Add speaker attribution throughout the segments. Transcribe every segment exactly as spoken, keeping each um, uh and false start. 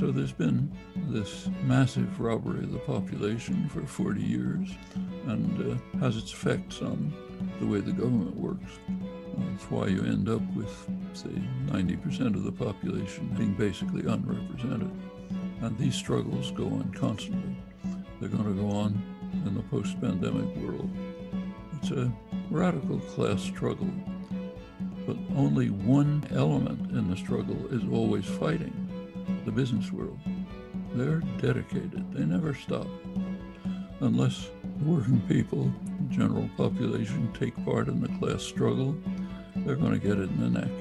Speaker 1: So there's been this massive robbery of the population for forty years, and uh, has its effects on the way the government works. That's why you end up with, say, ninety percent of the population being basically unrepresented. And these struggles go on constantly. They're going to go on in the post-pandemic world. It's a radical class struggle, but only one element in the struggle is always fighting: the business world. They're dedicated. They never stop. Unless working people, the general population, take part in the class struggle, they're going to get it in the neck.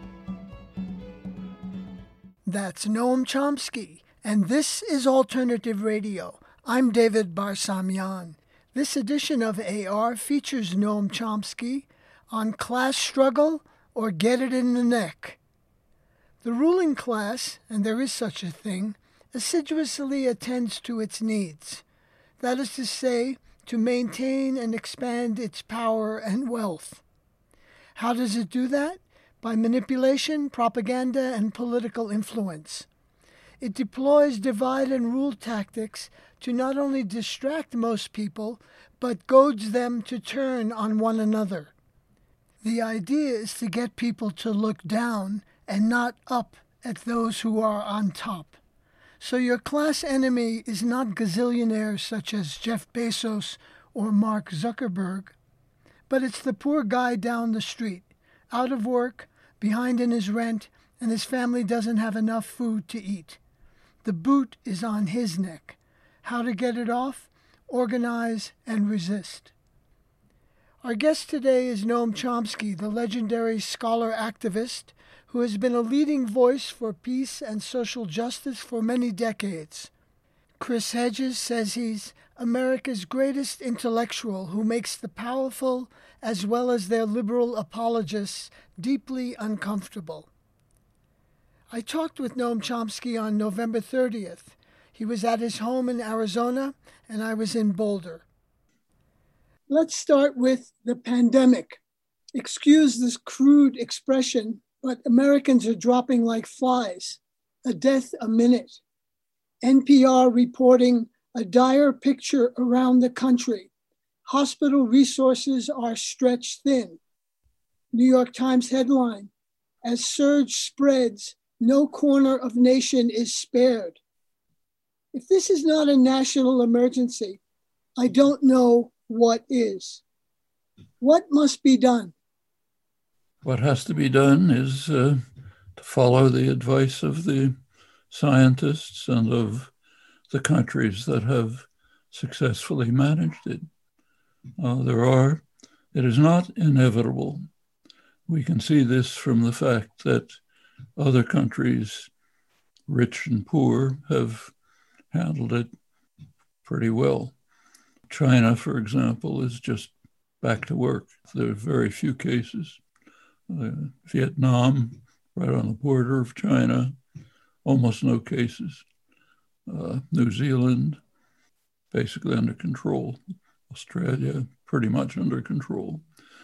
Speaker 2: That's Noam Chomsky, and this is Alternative Radio. I'm David Barsamian. This edition of A R features Noam Chomsky on class struggle or get it in the neck. The ruling class, and there is such a thing, assiduously attends to its needs. That is to say, to maintain and expand its power and wealth. How does it do that? By manipulation, propaganda, and political influence. It deploys divide and rule tactics to not only distract most people, but goads them to turn on one another. The idea is to get people to look down and not up at those who are on top. So your class enemy is not gazillionaires such as Jeff Bezos or Mark Zuckerberg, but it's the poor guy down the street, out of work, behind in his rent, and his family doesn't have enough food to eat. The boot is on his neck. How to get it off? Organize and resist. Our guest today is Noam Chomsky, the legendary scholar activist who has been a leading voice for peace and social justice for many decades. Chris Hedges says he's America's greatest intellectual who makes the powerful, as well as their liberal apologists, deeply uncomfortable. I talked with Noam Chomsky on November thirtieth. He was at his home in Arizona, and I was in Boulder. Let's start with the pandemic. Excuse this crude expression, but Americans are dropping like flies, a death a minute. N P R reporting a dire picture around the country. Hospital resources are stretched thin. New York Times headline, as surge spreads, no corner of nation is spared. If this is not a national emergency, I don't know what is. What must be done?
Speaker 1: What has to be done is uh, to follow the advice of the scientists and of the countries that have successfully managed it. Uh, there are, it is not inevitable. We can see this from the fact that other countries, rich and poor, have handled it pretty well. China, for example, is just back to work. There are very few cases. Uh, Vietnam, right on the border of China, almost no cases. Uh, New Zealand, basically under control. Australia, pretty much under control.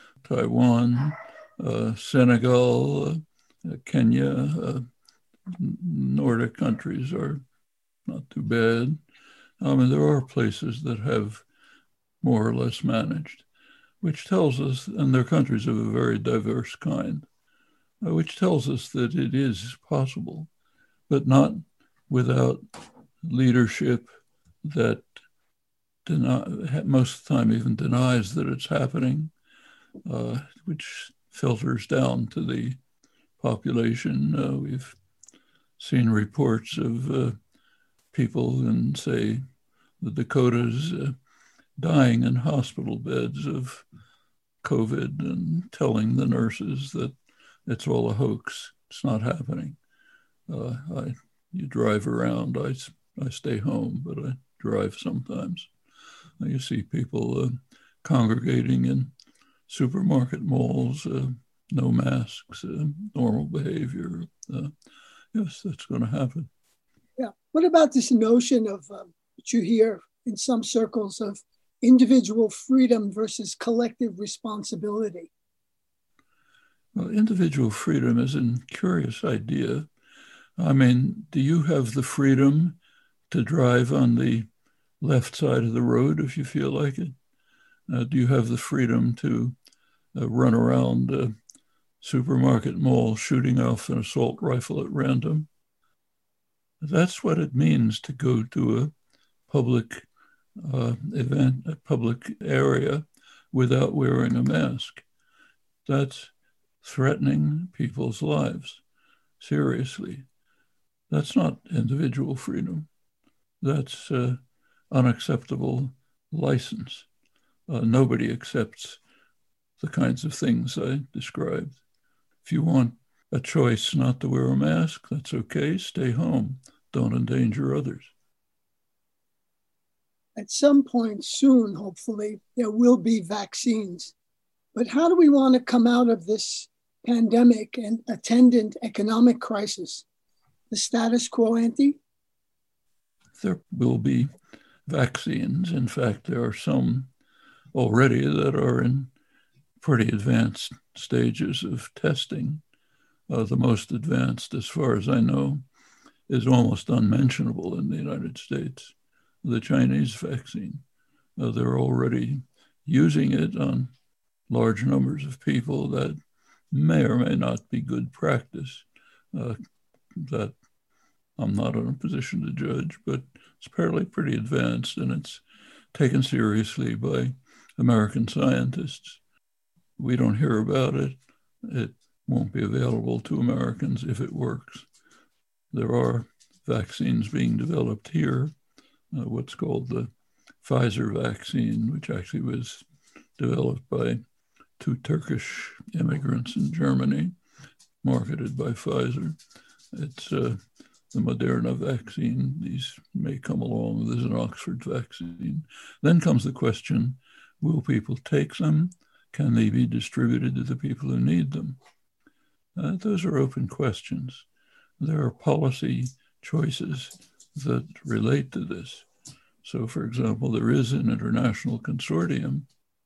Speaker 1: Taiwan, uh, Senegal, uh, Kenya, uh, Nordic countries are not too bad. I mean, there are places that have more or less managed, which tells us, and they're countries of a very diverse kind, uh, which tells us that it is possible, but not without leadership that deny, most of the time even denies that it's happening, uh, which filters down to the population. Uh, we've seen reports of uh, people in, say, the Dakotas uh, dying in hospital beds of COVID and telling the nurses that it's all a hoax. It's not happening. Uh, I, you drive around. I, I stay home, but I drive sometimes. You see people uh, congregating in supermarket malls, uh, no masks, uh, normal behavior. Uh, yes, that's going to happen.
Speaker 2: Yeah. What about this notion of um, what you hear in some circles of individual freedom versus collective responsibility?
Speaker 1: Well, individual freedom is a curious idea. I mean, do you have the freedom to drive on the left side of the road if you feel like it? Uh, do you have the freedom to uh, run around a supermarket mall shooting off an assault rifle at random? That's what it means to go to a public uh, event, a public area without wearing a mask. That's threatening people's lives seriously. That's not individual freedom. That's uh, unacceptable license. Uh, nobody accepts the kinds of things I described. If you want a choice not to wear a mask, that's okay. Stay home. Don't endanger others.
Speaker 2: At some point soon, hopefully, there will be vaccines. But how do we want to come out of this pandemic and attendant economic crisis? The status quo ante?
Speaker 1: There will be vaccines. In fact, there are some already that are in pretty advanced stages of testing. Uh, the most advanced, as far as I know, is almost unmentionable in the United States, the Chinese vaccine. Uh, they're already using it on large numbers of people. That may or may not be good practice. Uh, that I'm not in a position to judge, but it's apparently pretty advanced, and it's taken seriously by American scientists. We don't hear about it. It won't be available to Americans if it works. There are vaccines being developed here, uh, what's called the Pfizer vaccine, which actually was developed by two Turkish immigrants in Germany, marketed by Pfizer. It's uh, the Moderna vaccine. These may come along. There's an Oxford vaccine. Then comes the question, will people take them? Can they be distributed to the people who need them? Uh, those are open questions. There are policy choices that relate to this. So, for example, there is an international consortium,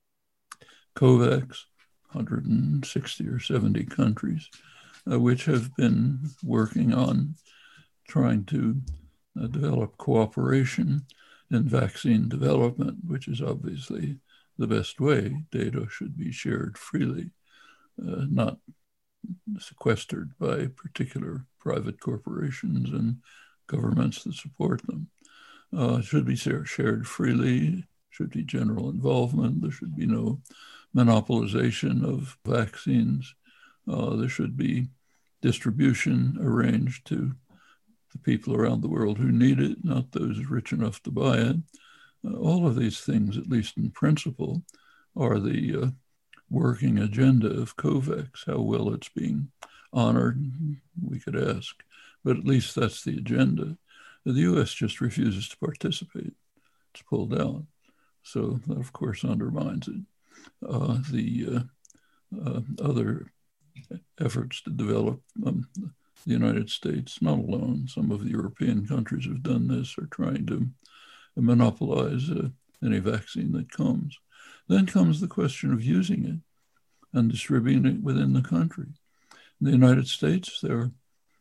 Speaker 1: COVAX, one hundred sixty or seventy countries, uh, which have been working on trying to uh, develop cooperation in vaccine development, which is obviously the best way. Data should be shared freely, uh, not sequestered by particular private corporations and governments that support them. Uh, it should be shared freely, should be general involvement. There should be no monopolization of vaccines. Uh, there should be distribution arranged to the people around the world who need it, not those rich enough to buy it. Uh, all of these things, at least in principle, are the uh, working agenda of COVAX. How well it's being honored, we could ask, but at least that's the agenda. The U S just refuses to participate. It's pulled out. So that, of course, undermines it. Uh, the uh, uh, other efforts to develop um, the United States, not alone, some of the European countries have done this, are trying to monopolize uh, any vaccine that comes. Then comes the question of using it and distributing it within the country. In the United States, there are a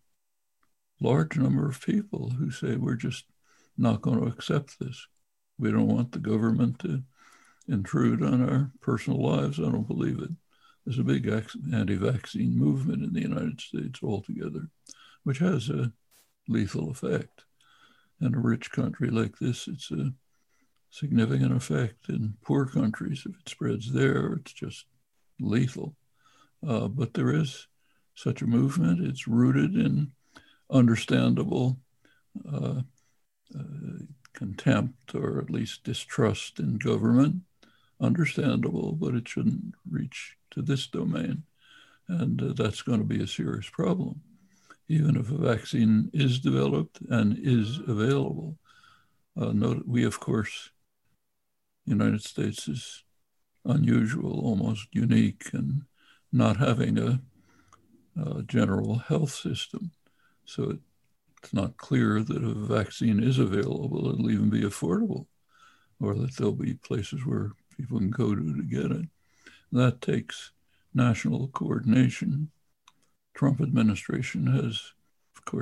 Speaker 1: large number of people who say, we're just not going to accept this. We don't want the government to intrude on our personal lives. I don't believe it. There's a big anti-vaccine movement in the United States altogether, which has a lethal effect. In a rich country like this, it's a significant effect. In poor countries, if it spreads there, it's just lethal. Uh, but there is such a movement. It's rooted in understandable uh, uh, contempt, or at least distrust in government. Understandable, but it shouldn't reach to this domain. And uh, that's going to be a serious problem. Even if a vaccine is developed and is available. Uh, note, we, of course, the United States is unusual, almost unique, in not having a, a general health system. So it, it's not clear that a vaccine is available. It'll even be affordable, or that there'll be places where people can go to to get it. That takes national coordination. Trump administration has, of course,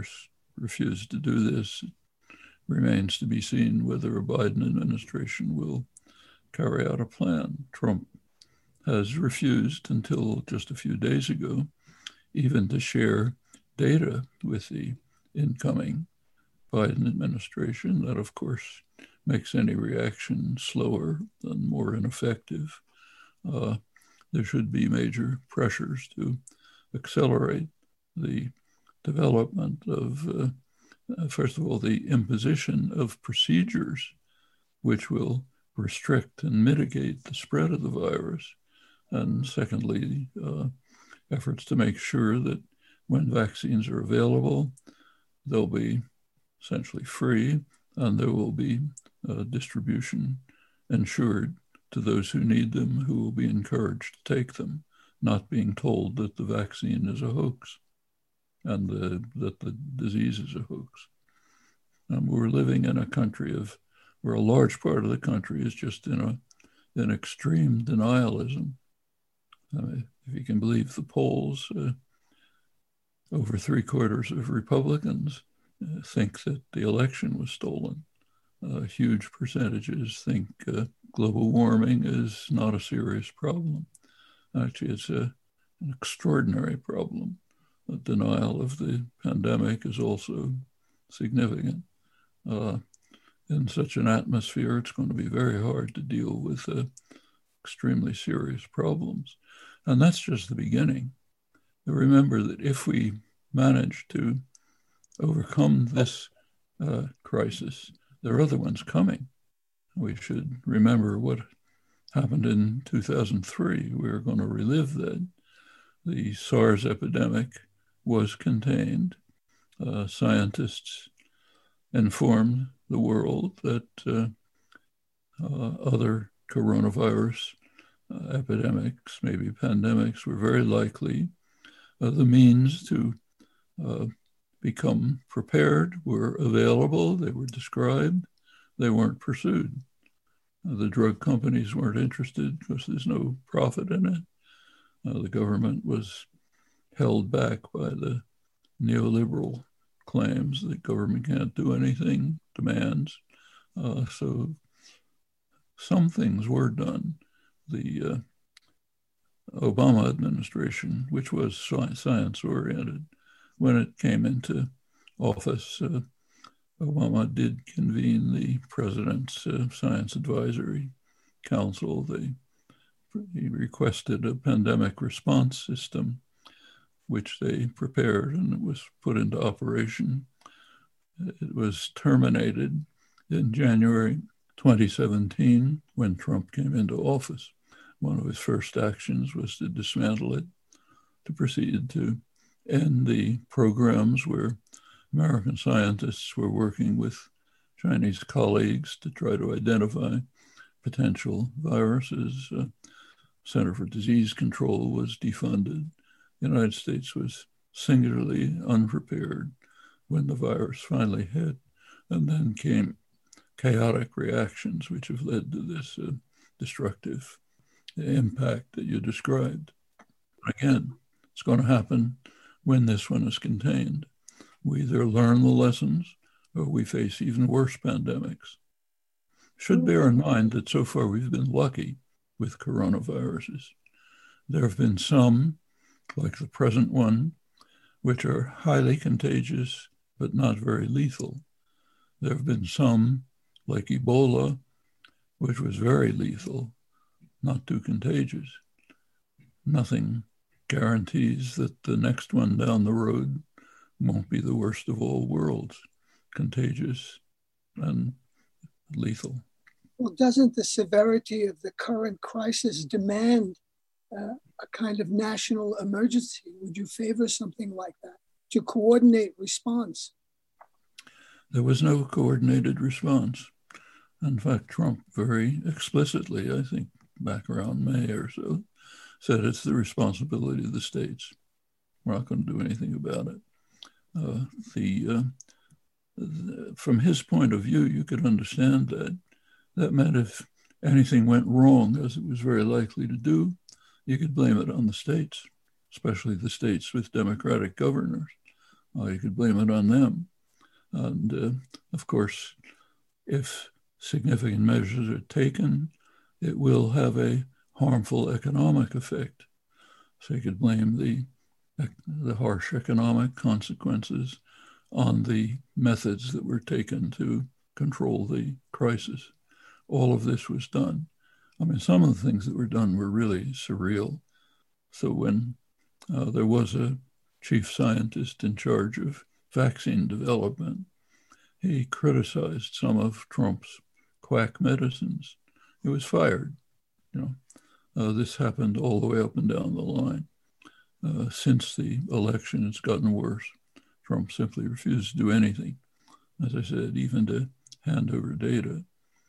Speaker 1: refused to do this. It remains to be seen whether a Biden administration will carry out a plan. Trump has refused until just a few days ago even to share data with the incoming Biden administration. That, of course, makes any reaction slower and more ineffective. Uh, there should be major pressures to accelerate the development of, uh, uh, first of all, the imposition of procedures which will restrict and mitigate the spread of the virus. And secondly, uh, efforts to make sure that when vaccines are available, they'll be essentially free and there will be uh, distribution ensured to those who need them, who will be encouraged to take them, not being told that the vaccine is a hoax and the, that the disease is a hoax. And we're living in a country of where a large part of the country is just in a in extreme denialism. I mean, if you can believe the polls, uh, over three quarters of Republicans uh, think that the election was stolen. Uh, huge percentages think uh, global warming is not a serious problem. Actually, it's a, an extraordinary problem. The denial of the pandemic is also significant. Uh, in such an atmosphere, it's going to be very hard to deal with uh, extremely serious problems. And that's just the beginning. Remember that if we manage to overcome this uh, crisis, there are other ones coming. We should remember what happened in two thousand three. We are going to relive that. The SARS epidemic was contained. Uh, scientists informed the world that uh, uh, other coronavirus uh, epidemics, maybe pandemics, were very likely. Uh, the means to uh, become prepared were available. They were described. They weren't pursued. Uh, the drug companies weren't interested because there's no profit in it. Uh, the government was held back by the neoliberal claims that government can't do anything, demands. Uh, so some things were done. The uh, Obama administration, which was science-oriented, when it came into office, uh, Obama did convene the president's uh, Science Advisory Council. They, he requested a pandemic response system, which they prepared, and it was put into operation. It was terminated in January twenty seventeen when Trump came into office. One of his first actions was to dismantle it, to proceed to end the programs where American scientists were working with Chinese colleagues to try to identify potential viruses. Uh, Center for Disease Control was defunded. The United States was singularly unprepared when the virus finally hit, and then came chaotic reactions which have led to this uh, destructive impact that you described. Again, it's going to happen when this one is contained. We either learn the lessons or we face even worse pandemics. Should bear in mind that so far we've been lucky with coronaviruses. There have been some, like the present one, which are highly contagious but not very lethal. There have been some, like Ebola, which was very lethal, not too contagious. Nothing guarantees that the next one down the road won't be the worst of all worlds, contagious and lethal.
Speaker 2: Well, doesn't the severity of the current crisis demand uh, a kind of national emergency? Would you favor something like that to coordinate response?
Speaker 1: There was no coordinated response. In fact, Trump very explicitly, I think back around May or so, said it's the responsibility of the states. We're not going to do anything about it. Uh, the, uh, the from his point of view, you could understand that. That meant if anything went wrong, as it was very likely to do, you could blame it on the states, especially the states with Democratic governors. Uh, you could blame it on them. And uh, of course, if significant measures are taken, it will have a harmful economic effect. So you could blame the, the harsh economic consequences on the methods that were taken to control the crisis. All of this was done. I mean, some of the things that were done were really surreal. So when uh, there was a chief scientist in charge of vaccine development, he criticized some of Trump's quack medicines. He was fired. You know, uh, this happened all the way up and down the line. Uh, since the election, it's gotten worse. Trump simply refused to do anything, as I said, even to hand over data.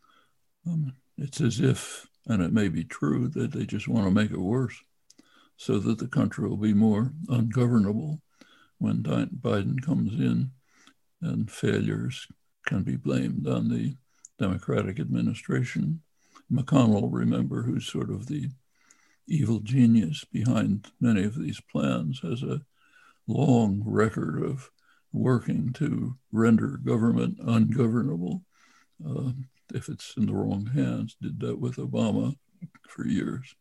Speaker 1: Um, it's as if, and it may be true, that they just want to make it worse so that the country will be more ungovernable when Biden comes in, and failures can be blamed on the Democratic administration. McConnell, remember, who's sort of the evil genius behind many of these plans, has a long record of working to render government ungovernable uh, if it's in the wrong hands. Did that with Obama for years.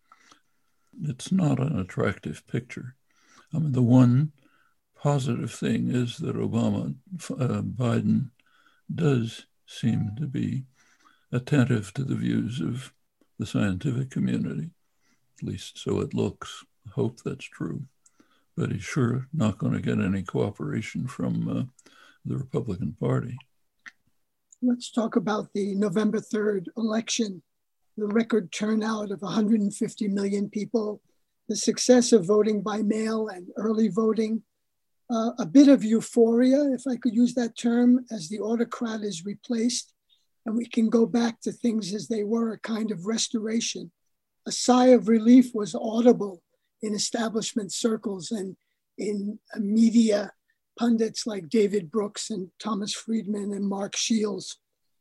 Speaker 1: It's not an attractive picture. I mean, the one positive thing is that Obama, uh, Biden does seem to be attentive to the views of the scientific community, at least so it looks. I hope that's true. But he's sure not going to get any cooperation from uh, the Republican Party.
Speaker 2: Let's talk about the November third election, the record turnout of one hundred fifty million people, the success of voting by mail and early voting, uh, a bit of euphoria, if I could use that term, as the autocrat is replaced, and we can go back to things as they were, a kind of restoration. A sigh of relief was audible in establishment circles and in media pundits like David Brooks and Thomas Friedman and Mark Shields.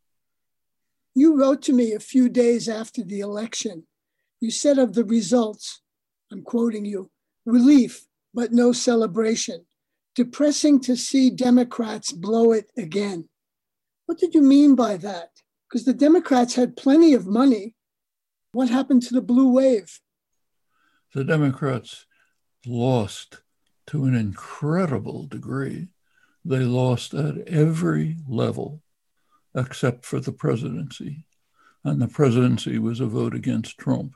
Speaker 2: You wrote to me a few days after the election. You said of the results, I'm quoting you, relief, but no celebration. Depressing to see Democrats blow it again. What did you mean by that? Because the Democrats had plenty of money. What happened to the blue wave?
Speaker 1: The Democrats lost to an incredible degree. They lost at every level except for the presidency. And the presidency was a vote against Trump,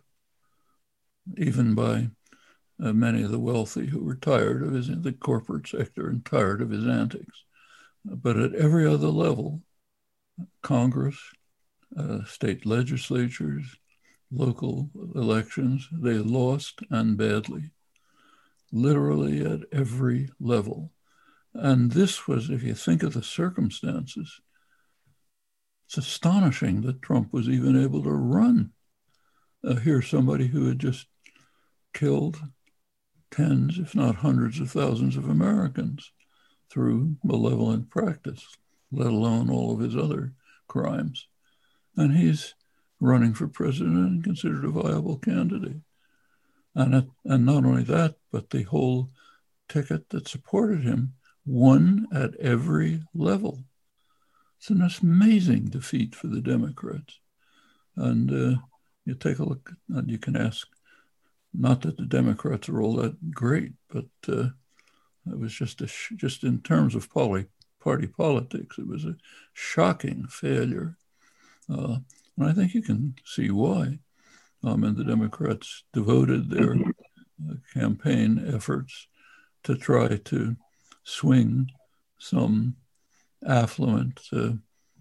Speaker 1: even by uh, many of the wealthy who were tired of his, the corporate sector and tired of his antics. But at every other level, Congress, uh, state legislatures, local elections, they lost, and badly, literally at every level. And this was, if you think of the circumstances, it's astonishing that Trump was even able to run. Uh, here's somebody who had just killed tens, if not hundreds of thousands of Americans through malevolent practice, let alone all of his other crimes. And he's running for president and considered a viable candidate. And, it, and not only that, but the whole ticket that supported him won at every level. It's an amazing defeat for the Democrats. And uh, you take a look, and you can ask, not that the Democrats are all that great, but uh, it was just a sh- just in terms of poly- party politics, it was a shocking failure. Uh, and I think you can see why. Um, and the Democrats devoted their uh, campaign efforts to try to swing some affluent uh,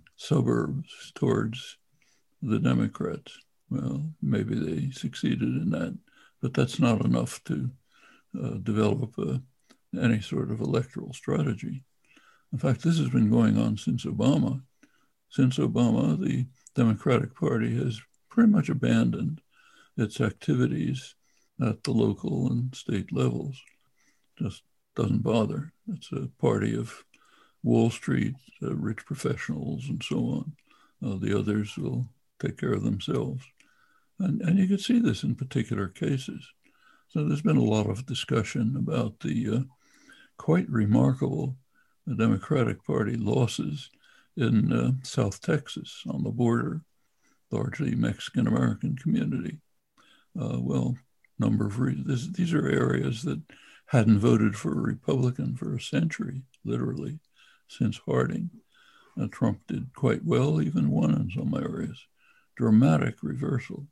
Speaker 1: suburbs towards the Democrats. Well, maybe they succeeded in that, but that's not enough to uh, develop a, any sort of electoral strategy. In fact, this has been going on since Obama. Since Obama, the Democratic Party has pretty much abandoned its activities at the local and state levels. Just doesn't bother. It's a party of Wall Street, uh, rich professionals, and so on. Uh, the others will take care of themselves. And, and you can see this in particular cases. So there's been a lot of discussion about the uh, quite remarkable the Democratic Party losses in uh, South Texas on the border, largely Mexican-American community. Uh, well, number of reasons. These are areas that hadn't voted for a Republican for a century, literally, since Harding. Uh, Trump did quite well, even won in some areas. Dramatic reversal.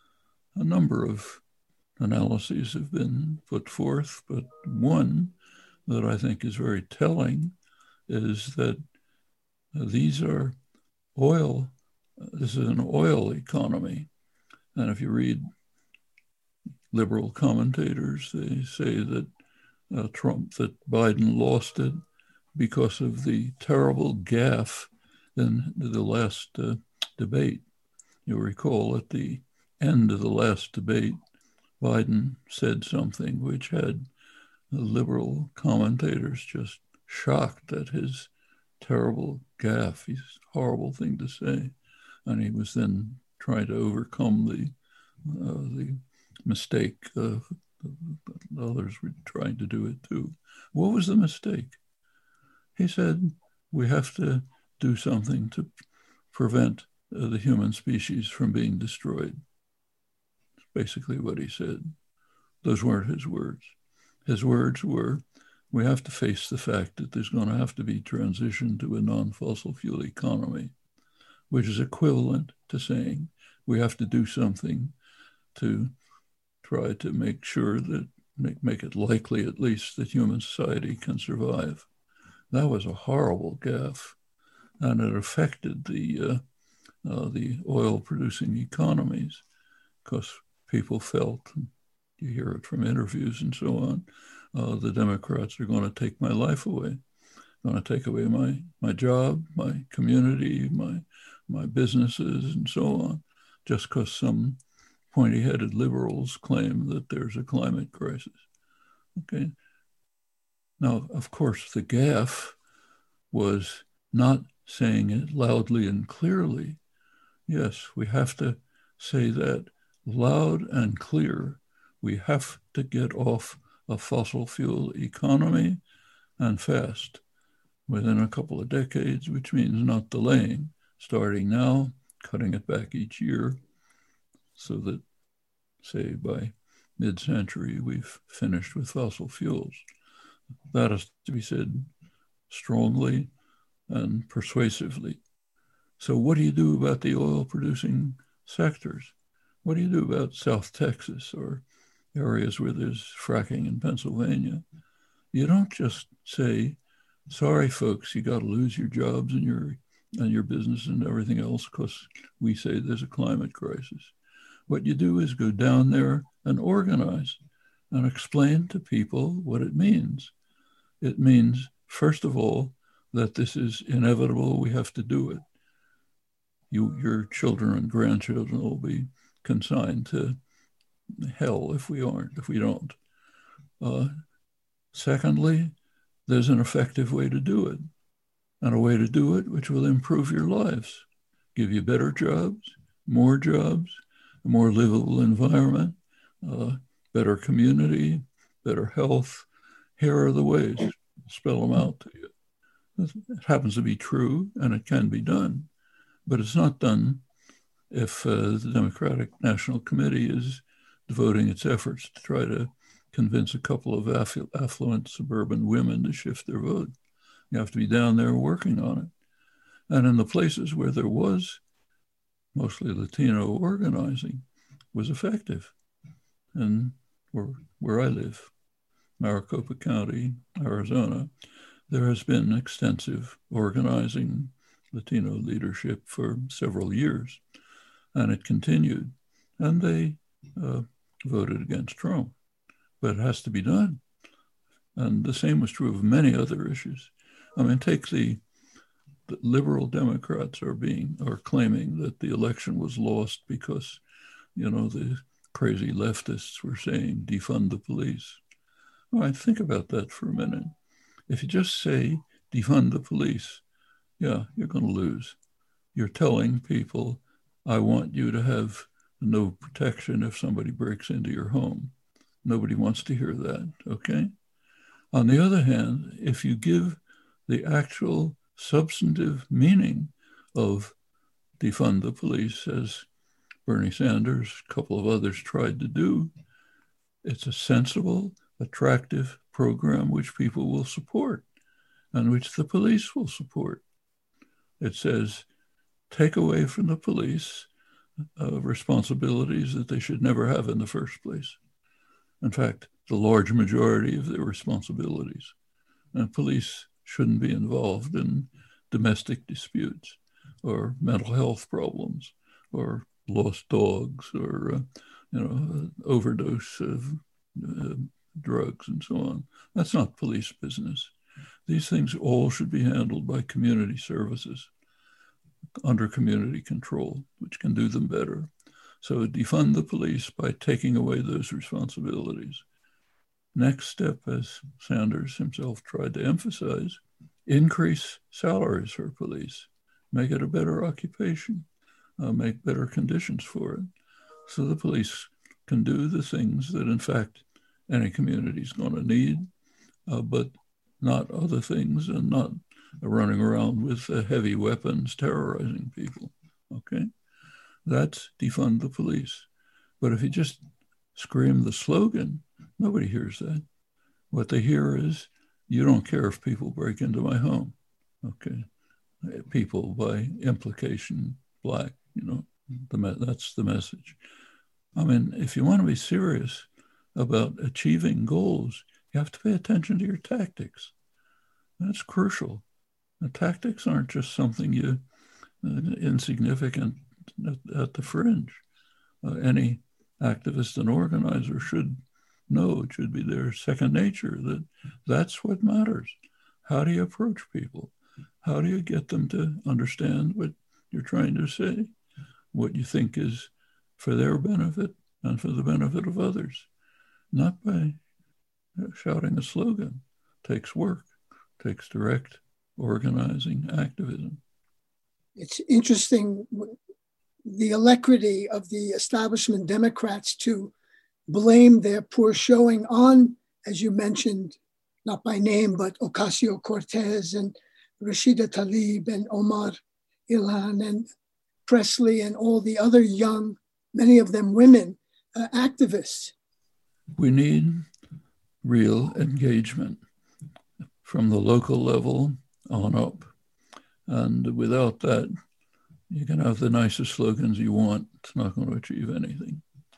Speaker 1: A number of analyses have been put forth, but one that I think is very telling is that uh, these are oil, uh, this is an oil economy. And if you read liberal commentators, they say that uh, Trump, that Biden lost it because of the terrible gaffe in the last uh, debate. You'll recall at the end of the last debate, Biden said something which had the liberal commentators just shocked at his terrible gaffe, his horrible thing to say. And he was then trying to overcome the, uh, the mistake. Uh, others were trying to do it too. What was the mistake? He said, we have to do something to prevent uh, the human species from being destroyed. That's basically what he said. Those weren't his words. His words were, we have to face the fact that there's going to have to be transition to a non-fossil fuel economy, which is equivalent to saying we have to do something to try to make sure that, make, make it likely at least that human society can survive. That was a horrible gaffe, and it affected the, uh, uh, the oil-producing economies because people felt, you hear it from interviews and so on, uh, the Democrats are going to take my life away, going to take away my, my job, my community, my, my businesses, and so on, just because some pointy-headed liberals claim that there's a climate crisis. Okay. Now, of course, the gaffe was not saying it loudly and clearly. Yes, we have to say that loud and clear. We have to get off a fossil fuel economy and fast within a couple of decades, which means not delaying, starting now, cutting it back each year so that, say, by mid-century, we've finished with fossil fuels. That has to be said strongly and persuasively. So what do you do about the oil-producing sectors? What do you do about South Texas or areas where there's fracking in Pennsylvania? You don't just say, sorry, folks, you got to lose your jobs and your, and your business and everything else because we say there's a climate crisis. What you do is go down there and organize and explain to people what it means. It means, first of all, that this is inevitable. We have to do it. You, your children and grandchildren will be consigned to hell if we aren't, if we don't. Uh, secondly, there's an effective way to do it, and a way to do it which will improve your lives, give you better jobs, more jobs, a more livable environment, uh, better community, better health. Here are the ways. Spell them out to you. It happens to be true, and it can be done, but it's not done if uh, the Democratic National Committee is devoting its efforts to try to convince a couple of affu- affluent suburban women to shift their vote. You have to be down there working on it. And in the places where there was mostly Latino organizing, was effective. And where, where I live, Maricopa County, Arizona, there has been extensive organizing Latino leadership for several years, and it continued. And they uh, voted against Trump, but it has to be done. And the same was true of many other issues. I mean, take the, the liberal Democrats are being, are claiming that the election was lost because, you know, the crazy leftists were saying defund the police. All right, think about that for a minute. If you just say defund the police, yeah, you're going to lose. You're telling people, I want you to have no protection if somebody breaks into your home. Nobody wants to hear that, okay? On the other hand, if you give the actual substantive meaning of defund the police, as Bernie Sanders, a couple of others tried to do. It's a sensible, attractive program which people will support and which the police will support. It says, take away from the police uh, responsibilities that they should never have in the first place. In fact, the large majority of their responsibilities. And police shouldn't be involved in domestic disputes or mental health problems or lost dogs or, uh, you know, overdose of uh, drugs and so on. That's not police business. These things all should be handled by community services under community control, which can do them better. So defund the police by taking away those responsibilities. Next step, as Sanders himself tried to emphasize, increase salaries for police, make it a better occupation, uh, make better conditions for it, so the police can do the things that, in fact, any community is going to need, uh, but not other things, and not running around with uh, heavy weapons terrorizing people. Okay, that's defund the police. But if you just scream the slogan, nobody hears that. What they hear is, you don't care if people break into my home. Okay, people by implication, black, you know, the, that's the message. I mean, if you want to be serious about achieving goals, you have to pay attention to your tactics. That's crucial. The tactics aren't just something you uh, insignificant at, at the fringe. Uh, any activist and organizer should know, it should be their second nature, that that's what matters. How do you approach people? How do you get them to understand what you're trying to say, what you think is for their benefit and for the benefit of others? Not by shouting a slogan. It takes work, it takes direct organizing activism.
Speaker 2: It's interesting, the alacrity of the establishment Democrats to blame their poor showing on, as you mentioned, not by name, but Ocasio-Cortez and Rashida Tlaib and Omar Ilhan and Presley and all the other young, many of them women, uh, activists.
Speaker 1: We need real engagement from the local level on up. And without that, you can have the nicest slogans you want. It's not going to achieve anything.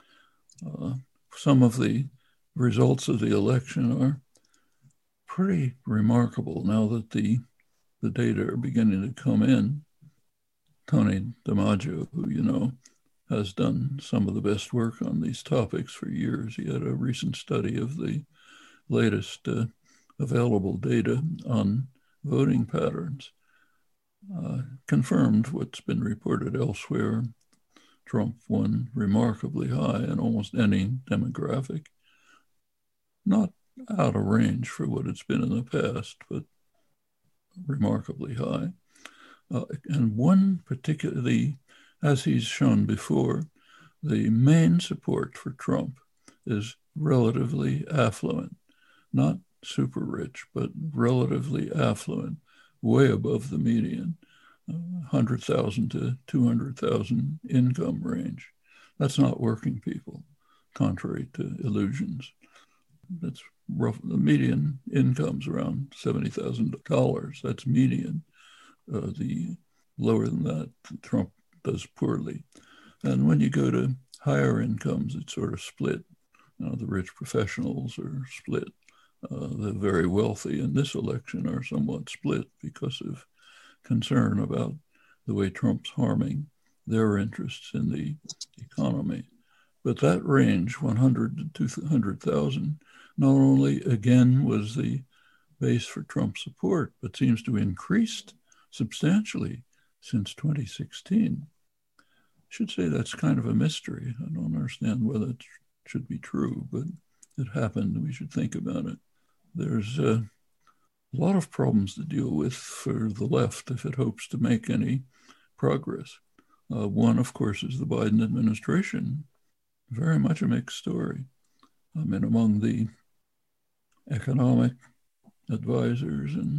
Speaker 1: Uh, some of the results of the election are pretty remarkable now that the, the data are beginning to come in. Tony DiMaggio, who you know, has done some of the best work on these topics for years. He had a recent study of the latest uh, available data on voting patterns, uh, confirmed what's been reported elsewhere. Trump won remarkably high in almost any demographic, not out of range for what it's been in the past, but remarkably high. Uh, and one particularly, as he's shown before, the main support for Trump is relatively affluent, not super rich, but relatively affluent, way above the median, uh, one hundred thousand to two hundred thousand income range. That's not working people, contrary to illusions. That's rough. The median income's around seventy thousand dollars. That's median. Uh, the lower than that, Trump does poorly. And when you go to higher incomes, it's sort of split. You know, the rich professionals are split. Uh, the very wealthy in this election are somewhat split because of concern about the way Trump's harming their interests in the economy. But that range, one hundred to two hundred thousand, not only again was the base for Trump's support, but seems to have increased substantially since twenty sixteen. I should say that's kind of a mystery. I don't understand whether it should be true, but it happened. We should think about it. There's a lot of problems to deal with for the left if it hopes to make any progress. Uh, one, of course, is the Biden administration. Very much a mixed story. I mean, among the economic advisors and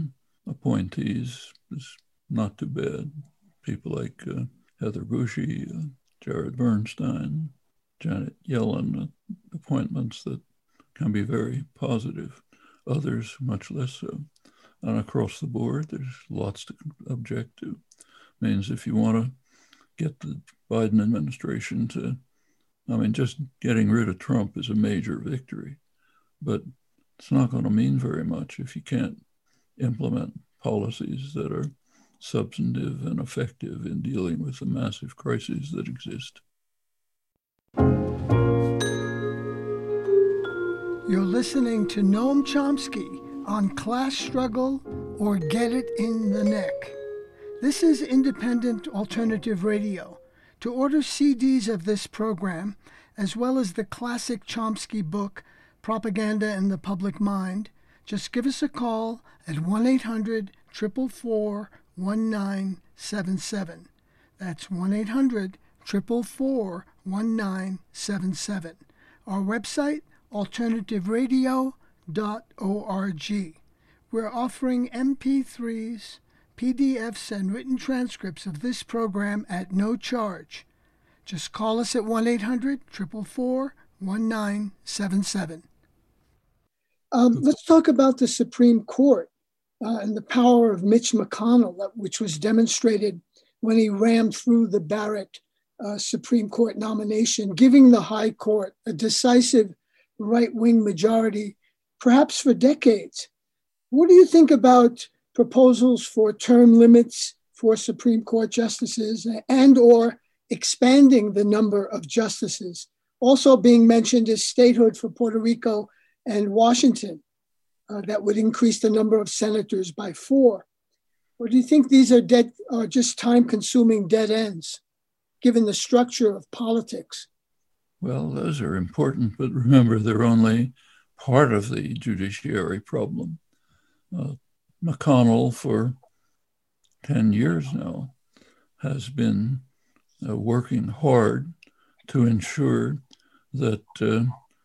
Speaker 1: appointees is not too bad. People like uh, Heather Bushy, uh, Jared Bernstein, Janet Yellen, uh, appointments that can be very positive. Others, much less so. And across the board, there's lots to object to. Means if you want to get the Biden administration to, I mean, just getting rid of Trump is a major victory, but it's not going to mean very much if you can't implement policies that are substantive and effective in dealing with the massive crises that exist.
Speaker 2: You're listening to Noam Chomsky on Class Struggle or Get It in the Neck. This is independent alternative radio. To order C Ds of this program, as well as the classic Chomsky book, Propaganda in the Public Mind, just give us a call at one eight hundred, four four four, one nine seven seven. That's one eight hundred, four four four, one nine seven seven. Our website, alternative radio dot org. We're offering M P threes, P D Fs, and written transcripts of this program at no charge. Just call us at one eight hundred, four four four, one nine seven seven. Um, let's talk about the Supreme Court uh, and the power of Mitch McConnell, which was demonstrated when he rammed through the Barrett uh, Supreme Court nomination, giving the High Court a decisive right-wing majority, perhaps for decades. What do you think about proposals for term limits for Supreme Court justices and or expanding the number of justices? Also being mentioned is statehood for Puerto Rico and Washington. Uh, that would increase the number of senators by four. Or do you think these are dead, are just time-consuming dead ends, given the structure of politics?
Speaker 1: Well, those are important, but remember, they're only part of the judiciary problem. Uh, McConnell, for ten years now, has been uh, working hard to ensure that uh,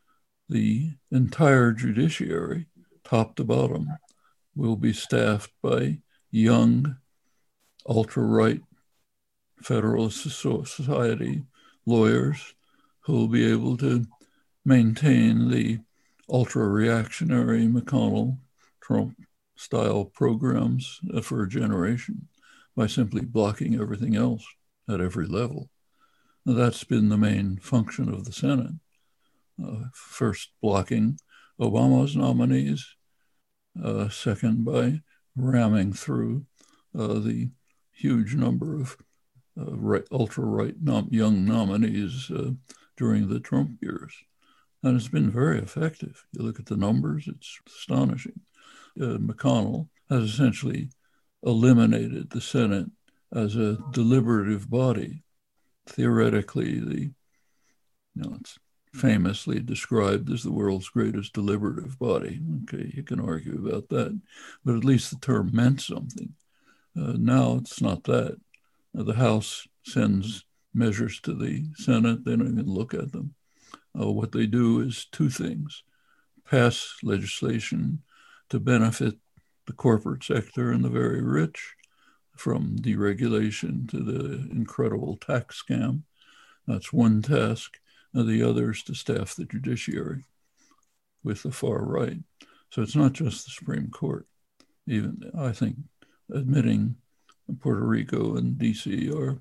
Speaker 1: the entire judiciary, top to bottom, will be staffed by young, ultra-right Federalist Society lawyers who will be able to maintain the ultra-reactionary McConnell, Trump-style programs for a generation by simply blocking everything else at every level. Now, that's been the main function of the Senate. Uh, first, blocking Obama's nominees, uh, second, by ramming through uh, the huge number of uh, right, ultra-right nom- young nominees uh, during the Trump years. And it's been very effective. You look at the numbers, it's astonishing. Uh, McConnell has essentially eliminated the Senate as a deliberative body. Theoretically, the, you know, it's famously described as the world's greatest deliberative body. Okay, you can argue about that, but at least the term meant something. Uh, now it's not that. Uh, the House sends measures to the Senate. They don't even look at them. Uh, what they do is two things: pass legislation to benefit the corporate sector and the very rich, from deregulation to the incredible tax scam. That's one task. And the other is to staff the judiciary with the far right. So it's not just the Supreme Court. Even, I think, admitting Puerto Rico and D C are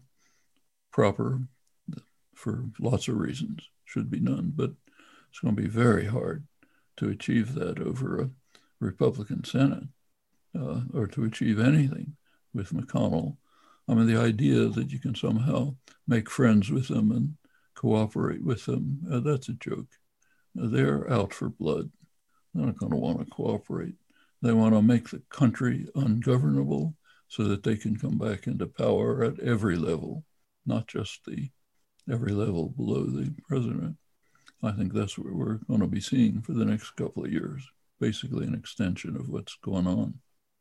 Speaker 1: proper for lots of reasons, should be done, but it's going to be very hard to achieve that over a Republican Senate uh, or to achieve anything with McConnell. I mean, the idea that you can somehow make friends with them and cooperate with them, uh, that's a joke. Uh, they're out for blood. They're not going to want to cooperate. They want to make the country ungovernable so that they can come back into power at every level, not just the every level below the president. I think that's what we're going to be seeing for the next couple of years, basically an extension of what's going on.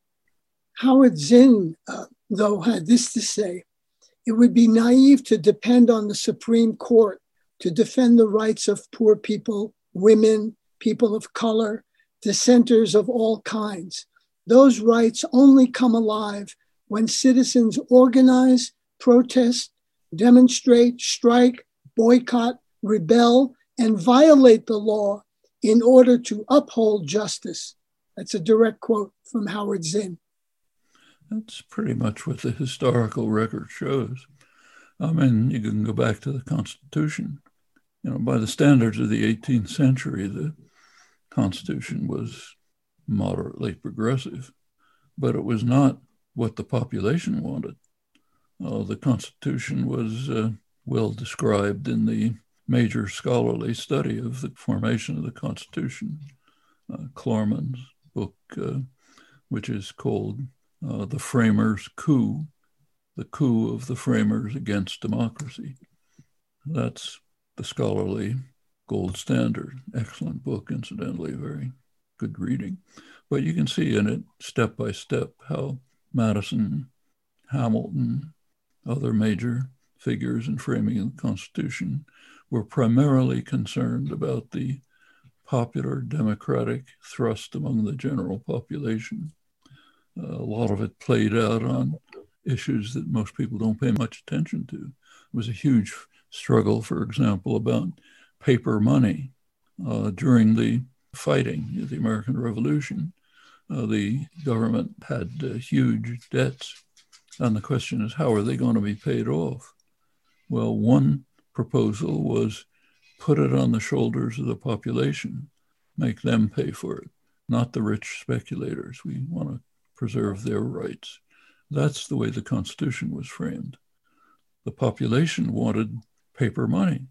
Speaker 2: Howard Zinn, uh, though, had this to say: it would be naive to depend on the Supreme Court to defend the rights of poor people, women, people of color, dissenters of all kinds. those rights only come alive when citizens organize, protest, demonstrate, strike, boycott, rebel, and violate the law in order to uphold justice. That's a direct quote from Howard Zinn.
Speaker 1: That's pretty much what the historical record shows. I mean, you can go back to the Constitution. You know, by the standards of the eighteenth century, the Constitution was moderately progressive, but it was not what the population wanted. Uh, the Constitution was uh, well described in the major scholarly study of the formation of the Constitution, uh, Klarman's book, uh, which is called uh, The Framers' Coup, the coup of the framers against democracy. That's the scholarly gold standard. Excellent book, incidentally, very good reading. But you can see in it, step by step, how Madison, Hamilton, other major figures in framing the Constitution were primarily concerned about the popular democratic thrust among the general population. Uh, a lot of it played out on issues that most people don't pay much attention to. It was a huge struggle, for example, about paper money. Uh, during the fighting of the American Revolution, uh, the government had uh, huge debts. And the question is, how are they going to be paid off? Well, one proposal was put it on the shoulders of the population, make them pay for it, not the rich speculators. We want to preserve their rights. That's the way the Constitution was framed. The population wanted paper money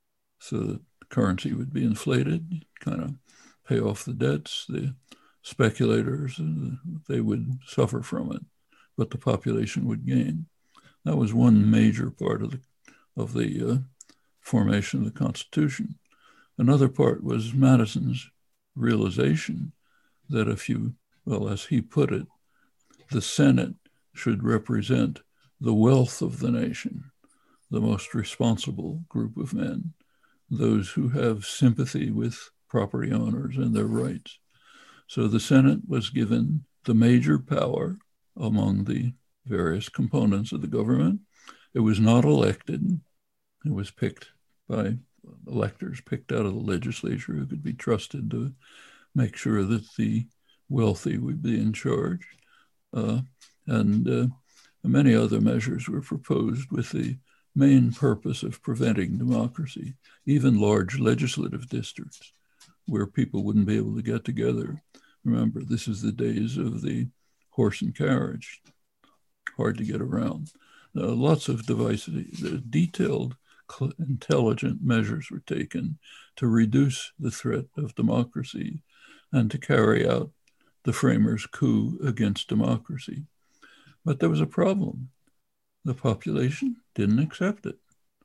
Speaker 1: so that the currency would be inflated, kind of pay off the debts. The speculators, uh, they would suffer from it, but the population would gain. That was one major part of the of the uh, formation of the Constitution. Another part was Madison's realization that if you, well, as he put it, the Senate should represent the wealth of the nation, the most responsible group of men, those who have sympathy with property owners and their rights. So the Senate was given the major power among the various components of the government. It was not elected. It was picked by electors, picked out of the legislature who could be trusted to make sure that the wealthy would be in charge. Uh, and uh, many other measures were proposed with the main purpose of preventing democracy, even large legislative districts where people wouldn't be able to get together. Remember, this is the days of the horse and carriage, hard to get around. Uh, lots of devices, uh, detailed, cl- intelligent measures were taken to reduce the threat of democracy and to carry out the framers' coup against democracy. But there was a problem. The population didn't accept it.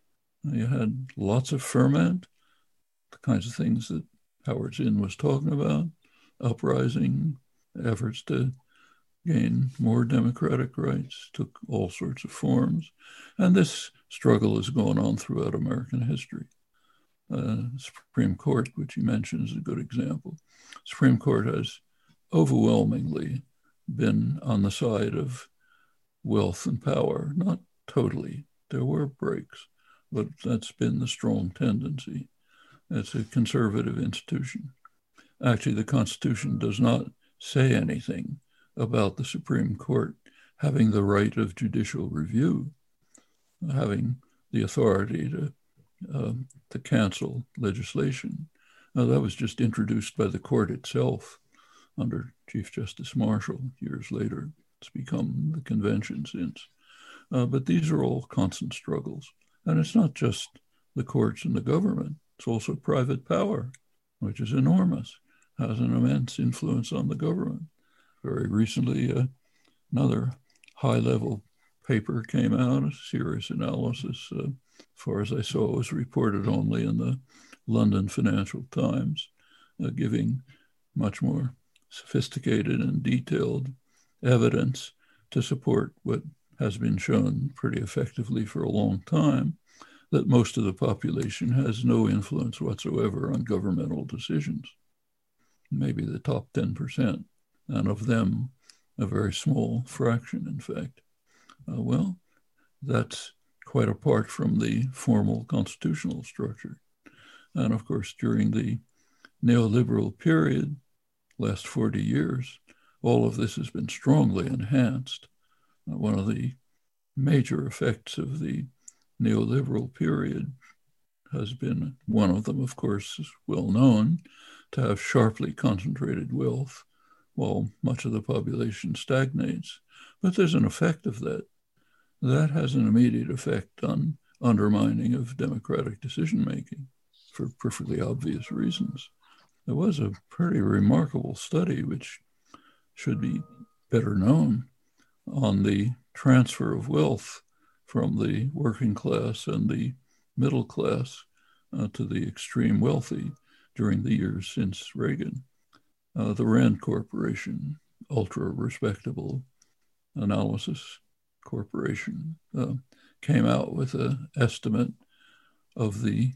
Speaker 1: You had lots of ferment, the kinds of things that Howard Zinn was talking about, uprising, efforts to gain more democratic rights, took all sorts of forms. And this struggle has gone on throughout American history. Uh, Supreme Court, which he mentions, is a good example. Supreme Court has overwhelmingly been on the side of wealth and power, not totally. There were breaks, but that's been the strong tendency. It's a conservative institution. Actually, the Constitution does not say anything about the Supreme Court having the right of judicial review, having the authority to, um, to cancel legislation. Now, that was just introduced by the court itself under Chief Justice Marshall years later. It's become the convention since. Uh, but these are all constant struggles. And it's not just the courts and the government. It's also private power, which is enormous, has an immense influence on the government. Very recently, uh, another high-level paper came out, a serious analysis. Uh, as far as I saw, it was reported only in the London Financial Times, uh, giving much more sophisticated and detailed evidence to support what has been shown pretty effectively for a long time, that most of the population has no influence whatsoever on governmental decisions, maybe the top ten percent. And of them, a very small fraction, in fact. Uh, well, that's quite apart from the formal constitutional structure. And of course, during the neoliberal period, last forty years, all of this has been strongly enhanced. Uh, one of the major effects of the neoliberal period has been, one of them, of course, is well known, to have sharply concentrated wealth while much of the population stagnates. But there's an effect of that. That has an immediate effect on undermining of democratic decision-making for perfectly obvious reasons. There was a pretty remarkable study, which should be better known, on the transfer of wealth from the working class and the middle class uh, to the extreme wealthy during the years since Reagan. Uh, the Rand Corporation, ultra respectable analysis corporation, uh, came out with an estimate of the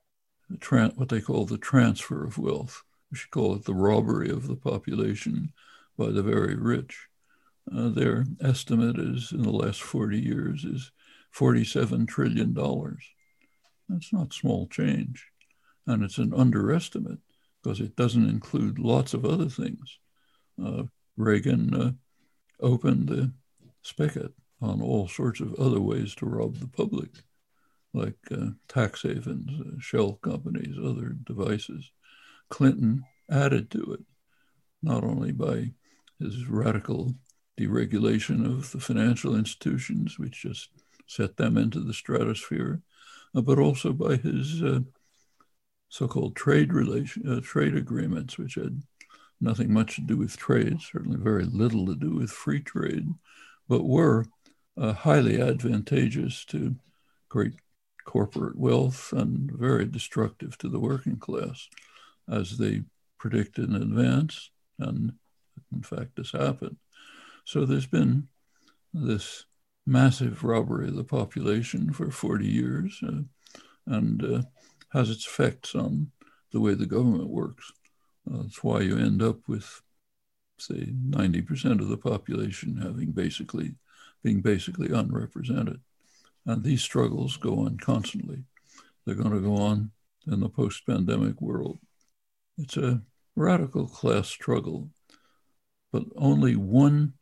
Speaker 1: tra- what they call the transfer of wealth. We should call it the robbery of the population by the very rich. Uh, their estimate is, in the last forty years, is forty-seven trillion dollars. That's not small change. And it's an underestimate because it doesn't include lots of other things. Uh, Reagan uh, opened the spigot on all sorts of other ways to rob the public, like uh, tax havens, uh, shell companies, other devices. Clinton added to it, not only by his radical deregulation of the financial institutions, which just set them into the stratosphere, uh, but also by his uh, so-called trade relation, uh, trade agreements, which had nothing much to do with trade, certainly very little to do with free trade, but were uh, highly advantageous to great corporate wealth and very destructive to the working class, as they predicted in advance. And in fact, this happened. So there's been this massive robbery of the population for forty years uh, and uh, has its effects on the way the government works. Uh, that's why you end up with, say, ninety percent of the population having basically, being basically unrepresented. And these struggles go on constantly. They're going to go on in the post-pandemic world. It's a radical class struggle, but only one,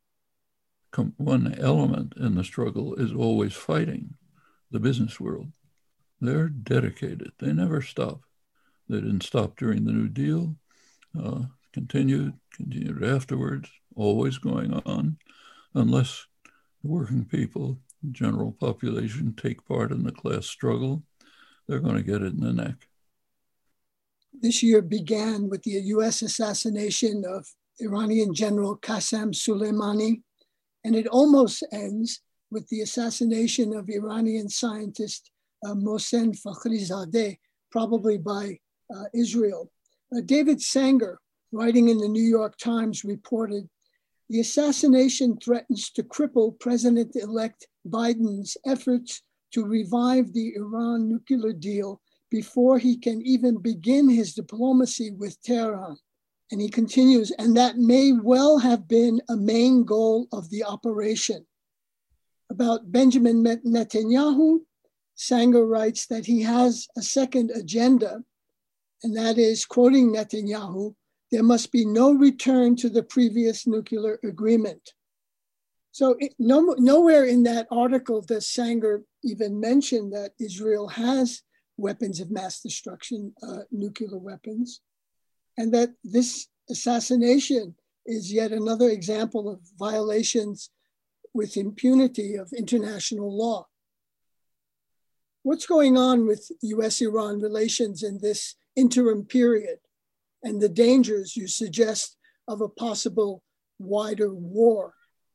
Speaker 1: one element in the struggle is always fighting: the business world. They're dedicated. They never stop. They didn't stop during the New Deal, uh, continued, continued afterwards, always going on, unless the working people, the general population, take part in the class struggle, they're going to get it in the neck.
Speaker 2: This year began with the U S assassination of Iranian General Qasem Soleimani, and it almost ends with the assassination of Iranian scientist uh, Mohsen Fakhrizadeh, probably by uh, Israel. Uh, David Sanger, writing in the New York Times, reported, the assassination threatens to cripple President-elect Biden's efforts to revive the Iran nuclear deal before he can even begin his diplomacy with Tehran. And he continues, and that may well have been a main goal of the operation. About Benjamin Netanyahu, Sanger writes that he has a second agenda, and that is, quoting Netanyahu, there must be no return to the previous nuclear agreement. So it, no, nowhere in that article does Sanger even mention that Israel has weapons of mass destruction, uh, nuclear weapons, and that this assassination is yet another example of violations with impunity of international law. What's going on with U S Iran relations in this interim period and the dangers you suggest of a possible wider war?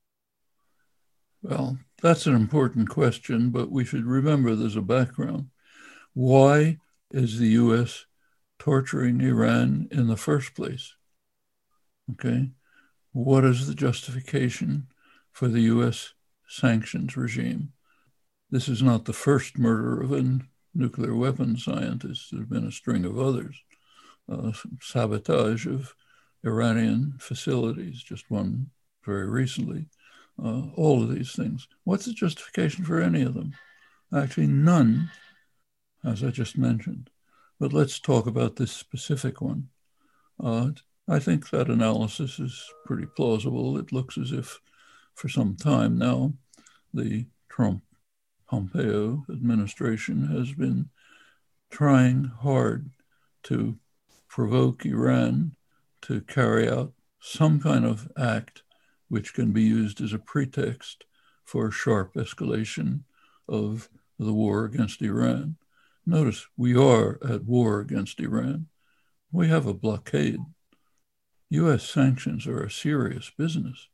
Speaker 1: Well, that's an important question, but we should remember there's a background. Why is the U S torturing Iran in the first place? Okay, what is the justification for the U S sanctions regime? This is not the first murder of a nuclear weapons scientist. There have been a string of others. Uh, sabotage of Iranian facilities, just one very recently, uh, all of these things. What's the justification for any of them? Actually, none, as I just mentioned. But let's talk about this specific one. Uh, I think that analysis is pretty plausible. It looks as if for some time now, the Trump-Pompeo administration has been trying hard to provoke Iran to carry out some kind of act which can be used as a pretext for sharp escalation of the war against Iran. Notice, we are at war against Iran. We have a blockade. U S sanctions are a serious business.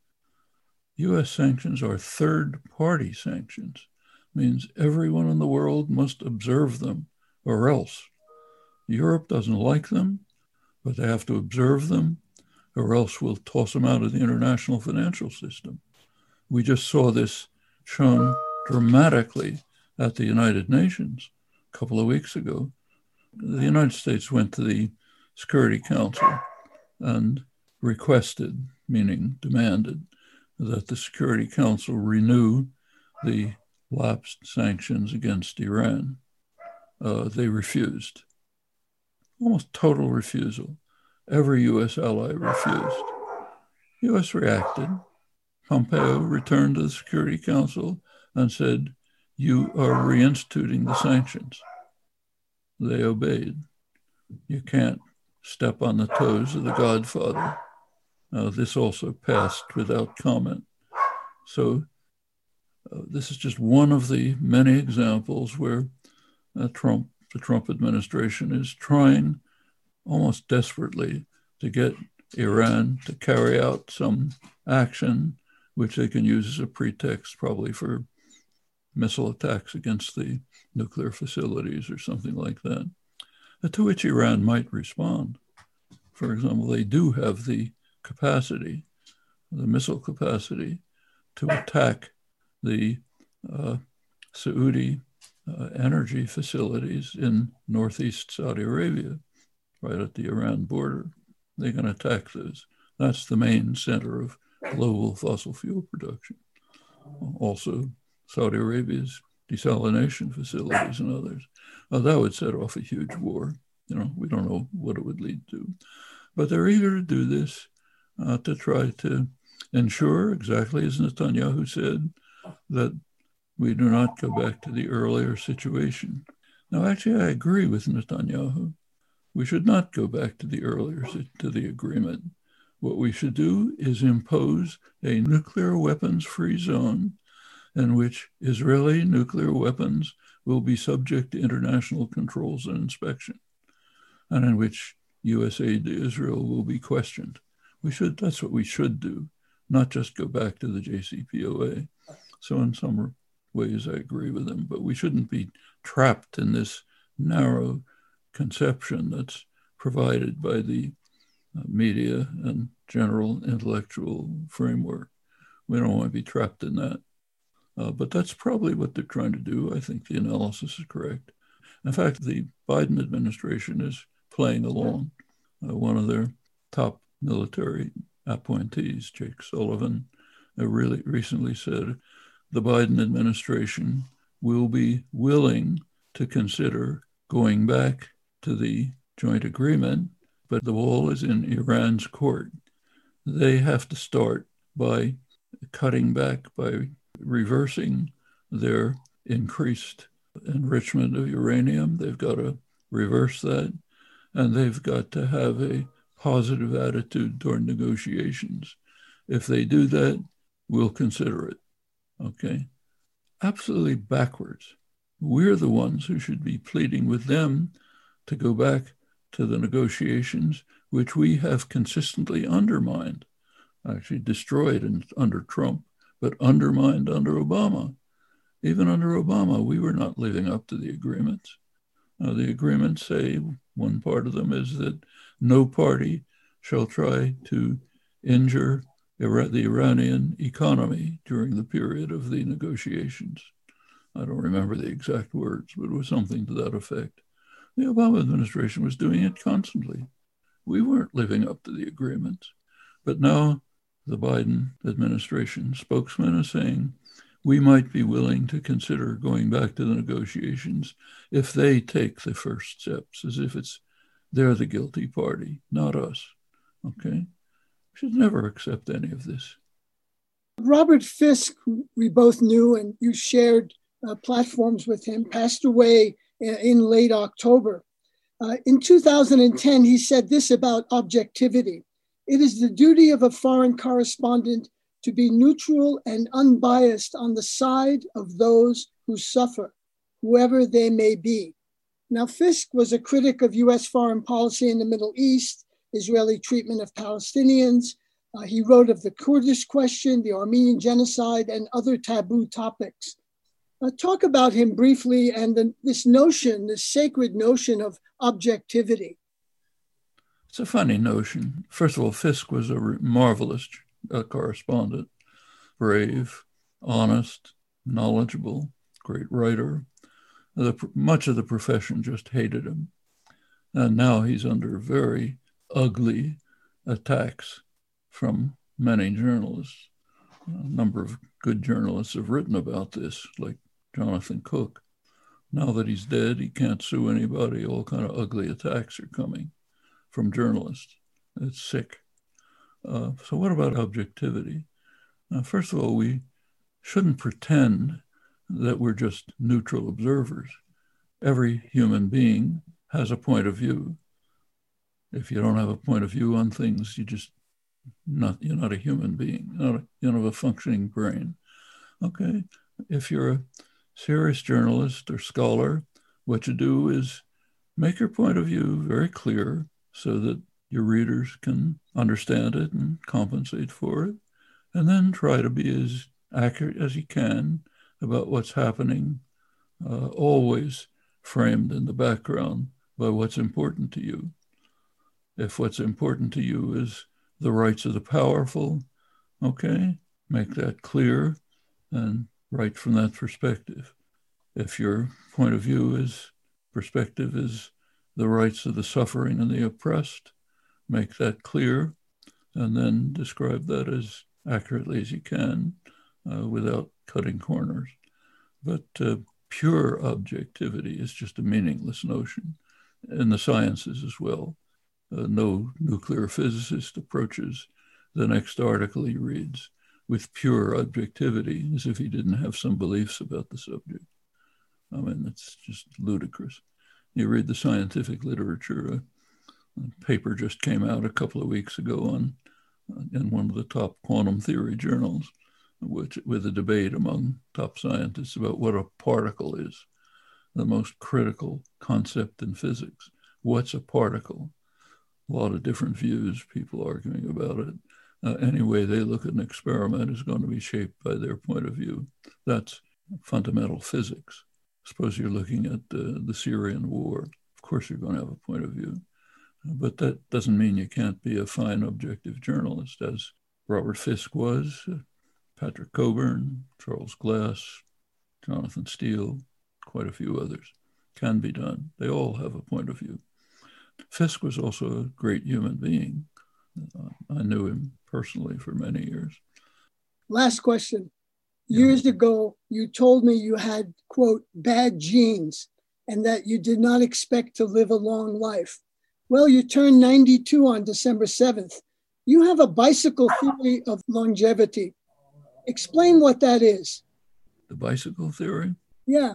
Speaker 1: U S sanctions are third-party sanctions. Means everyone in the world must observe them, or else. Europe doesn't like them, but they have to observe them, or else we'll toss them out of the international financial system. We just saw this shown dramatically at the United Nations a couple of weeks ago. The United States went to the Security Council and requested, meaning demanded, that the Security Council renew the lapsed sanctions against Iran. Uh, they refused. Almost total refusal. Every U S ally refused. U S reacted. Pompeo returned to the Security Council and said, you are reinstituting the sanctions. They obeyed. You can't step on the toes of the Godfather. Uh, this also passed without comment. So uh, this is just one of the many examples where uh, Trump, the Trump administration is trying almost desperately to get Iran to carry out some action which they can use as a pretext probably for missile attacks against the nuclear facilities or something like that, uh, to which Iran might respond. For example, they do have the capacity, the missile capacity, to attack the uh, Saudi uh, energy facilities in northeast Saudi Arabia, right at the Iran border. They can attack those. That's the main center of global fossil fuel production. Also, Saudi Arabia's desalination facilities and others. Uh, that would set off a huge war. You know, we don't know what it would lead to. But they're eager to do this uh, to try to ensure, exactly as Netanyahu said, that we do not go back to the earlier situation. Now, actually, I agree with Netanyahu. We should not go back to the earlier, to the agreement. What we should do is impose a nuclear weapons-free zone in which Israeli nuclear weapons will be subject to international controls and inspection, and in which U S aid to Israel will be questioned. We should, that's what we should do, not just go back to the J C P O A. So in some ways I agree with him, but we shouldn't be trapped in this narrow conception that's provided by the uh, media and general intellectual framework. We don't want to be trapped in that. Uh, but that's probably what they're trying to do. I think the analysis is correct. In fact, the Biden administration is playing along. Uh, one of their top military appointees, Jake Sullivan, uh, really recently said the Biden administration will be willing to consider going back to the joint agreement, but the ball is in Iran's court. They have to start by cutting back, by reversing their increased enrichment of uranium. They've got to reverse that, and they've got to have a positive attitude toward negotiations. If they do that, we'll consider it. Okay? Absolutely backwards. We're the ones who should be pleading with them to go back to the negotiations, which we have consistently undermined, actually destroyed in, under Trump, but undermined under Obama. Even under Obama, we were not living up to the agreements. Uh, the agreements say, one part of them is that no party shall try to injure Ira- the Iranian economy during the period of the negotiations. I don't remember the exact words, but it was something to that effect. The Obama administration was doing it constantly. We weren't living up to the agreements. But now the Biden administration spokesman is saying, we might be willing to consider going back to the negotiations if they take the first steps, as if it's they're the guilty party, not us. Okay? We should never accept any of this.
Speaker 2: Robert Fisk, who we both knew and you shared uh, platforms with him, passed away in, in late October. Uh, in two thousand ten, he said this about objectivity. It is the duty of a foreign correspondent to be neutral and unbiased on the side of those who suffer, whoever they may be. Now, Fisk was a critic of U S foreign policy in the Middle East, Israeli treatment of Palestinians. Uh, he wrote of the Kurdish question, the Armenian genocide, and other taboo topics. Uh, talk about him briefly and the, this notion, this sacred notion of objectivity.
Speaker 1: It's a funny notion. First of all, Fisk was a marvelous uh, correspondent, brave, honest, knowledgeable, great writer. The, much of the profession just hated him. And now he's under very ugly attacks from many journalists. A number of good journalists have written about this, like Jonathan Cook. Now that he's dead, he can't sue anybody. All kind of ugly attacks are coming from journalists. It's sick. Uh, so what about objectivity? Uh, first of all, we shouldn't pretend that we're just neutral observers. Every human being has a point of view. If you don't have a point of view on things, you just not you're not a human being. You're not a, you don't have a functioning brain. Okay, if you're a serious journalist or scholar, what you do is make your point of view very clear so that your readers can understand it and compensate for it, and then try to be as accurate as you can about what's happening, uh, always framed in the background by what's important to you. If what's important to you is the rights of the powerful, okay, make that clear and write from that perspective. If your point of view is, perspective is the rights of the suffering and the oppressed, make that clear and then describe that as accurately as you can uh, without cutting corners. But uh, pure objectivity is just a meaningless notion in the sciences as well. Uh, no nuclear physicist approaches the next article he reads with pure objectivity as if he didn't have some beliefs about the subject. I mean, it's just ludicrous. You read the scientific literature, a, a paper just came out a couple of weeks ago on uh, in one of the top quantum theory journals, which with a debate among top scientists about what a particle is, the most critical concept in physics. What's a particle? A lot of different views, people arguing about it. Uh, any way they look at an experiment is going to be shaped by their point of view. That's fundamental physics. Suppose you're looking at uh, the Syrian war. Of course, you're going to have a point of view. But that doesn't mean you can't be a fine objective journalist, as Robert Fisk was, uh, Patrick Coburn, Charles Glass, Jonathan Steele, quite a few others. Can be done. They all have a point of view. Fisk was also a great human being. Uh, I knew him personally for many years.
Speaker 2: Last question. Years yeah. ago, you told me you had, quote, bad genes and that you did not expect to live a long life. Well, you turned ninety-two on December seventh. You have a bicycle theory of longevity. Explain what that is.
Speaker 1: The bicycle theory?
Speaker 2: Yeah.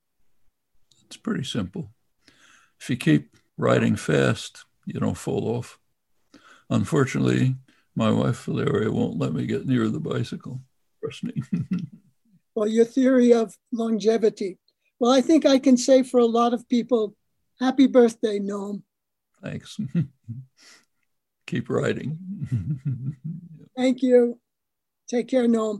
Speaker 1: It's pretty simple. If you keep riding fast, you don't fall off. Unfortunately, my wife, Valeria, won't let me get near the bicycle. Trust me.
Speaker 2: Well, your theory of longevity. Well, I think I can say for a lot of people, happy birthday, Noam.
Speaker 1: Thanks. Keep riding.
Speaker 2: Thank you. Take care, Noam.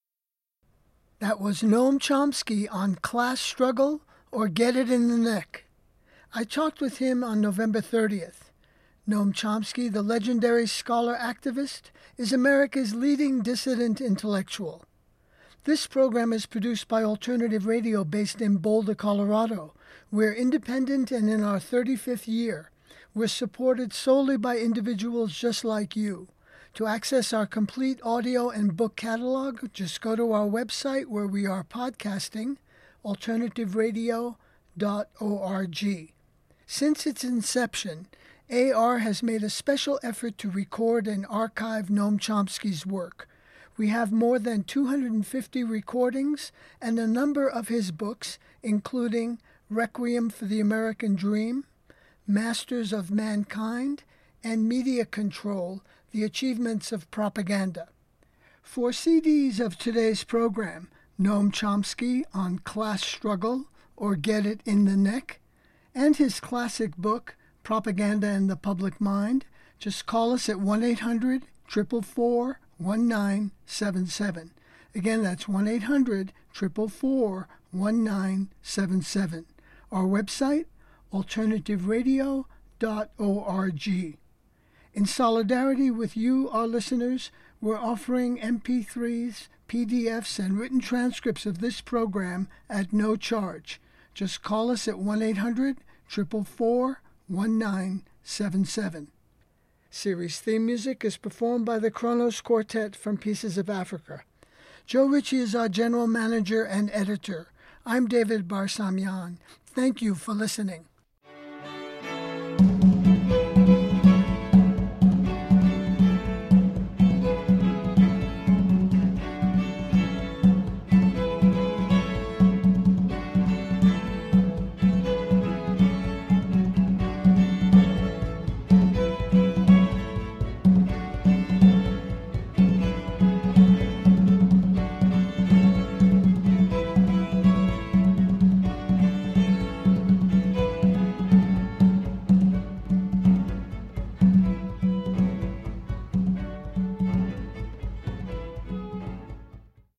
Speaker 2: That was Noam Chomsky on Class Struggle or Get It in the Neck. I talked with him on November thirtieth. Noam Chomsky, the legendary scholar activist, is America's leading dissident intellectual. This program is produced by Alternative Radio based in Boulder, Colorado. We're independent and in our thirty-fifth year. We're supported solely by individuals just like you. To access our complete audio and book catalog, just go to our website where we are podcasting, alternative radio dot org. Since its inception, A R has made a special effort to record and archive Noam Chomsky's work. We have more than two hundred fifty recordings and a number of his books, including Requiem for the American Dream, Masters of Mankind, and Media Control, The Achievements of Propaganda. For C Ds of today's program, Noam Chomsky on Class Struggle or Get It in the Neck, and his classic book, Propaganda and the Public Mind, just call us at one eight hundred, four four four, one nine seven seven. Again, that's one eight hundred, four four four, one nine seven seven. Our website, alternative radio dot org. In solidarity with you, our listeners, we're offering M P threes, P D Fs, and written transcripts of this program at no charge. Just call us at one eight hundred, four four four, one nine seven seven. Series theme music is performed by the Kronos Quartet from Pieces of Africa. Joe Ritchie is our general manager and editor. I'm David Barsamian. Thank you for listening.